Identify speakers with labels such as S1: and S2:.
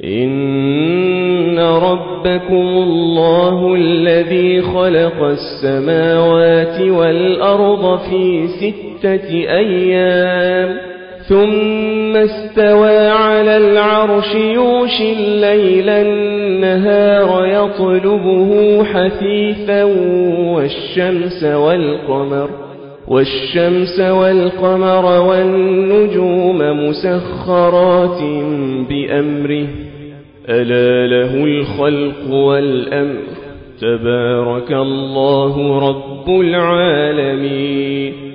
S1: إن ربكم الله الذي خلق السماوات والأرض في 6 أيام ثم استوى على العرش يغشي الليل النهار يطلبه حثيثا والشمس والقمر والنجوم مسخرات بأمره ألا له الخلق والأمر تبارك الله رب العالمين.